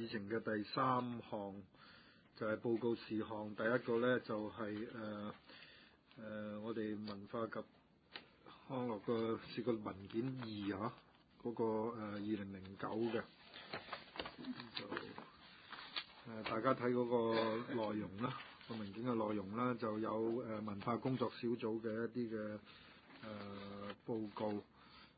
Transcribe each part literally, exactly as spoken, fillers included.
議程嘅第三項就係報告事項。第一個呢，就係誒誒我哋文化及康樂嘅是個文件二啊，嗰、那個誒二零零九嘅，就誒、呃、大家睇嗰個內容啦，個文件嘅內容啦，就有誒、呃、文化工作小組嘅一啲嘅誒報告，誒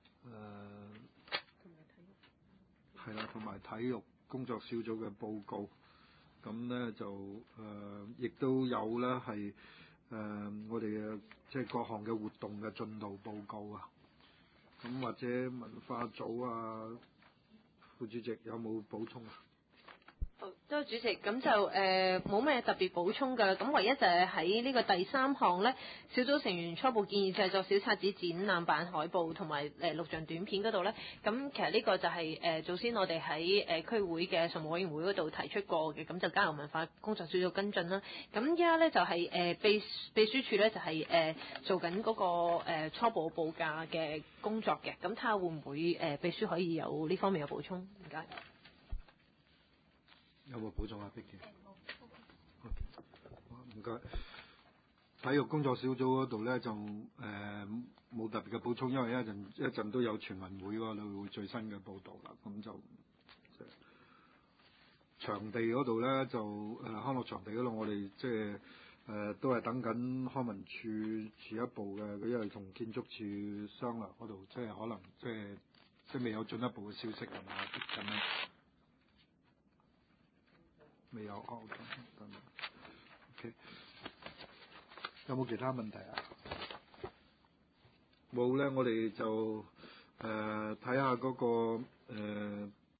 係啦，同埋體育工作小組嘅報告，咁呢就誒亦、呃、都有咧係誒我哋嘅即係各項嘅活動嘅進度報告啊，咁或者文化組啊，副主席有冇補充啊？ 好，多謝主席，咁就誒冇咩特別補充㗎，咁唯一就係喺呢個第三項咧，小組成員初步建議製作小冊子展覽版海報同埋誒錄像短片嗰度咧，咁其實呢個就係誒早先我哋喺誒區會嘅常務委員會嗰度提出過嘅，咁就交由文化工作小組跟進啦。咁依家咧就係誒秘秘書處咧就係誒做緊嗰個誒初步報價嘅工作嘅，咁睇下會唔會誒秘書可以有呢方面嘅補充？唔該。 有冇補充啊？碧姐？唔該。體育工作小組嗰度咧就誒冇、呃、特別嘅補充，因為一陣一陣都有全運會嗰度會最新嘅報導啦。咁就即係場地嗰度咧就誒、呃、康樂場地嗰度，我哋即係誒都係等緊康文署遲一步嘅，佢因為同建築署商量嗰度，即係可能即係即係未有進一步嘅消息係嘛？咁樣。未有哦，等等 ，OK， 有冇其他問題啊？冇咧，我哋就誒睇下嗰個誒。呃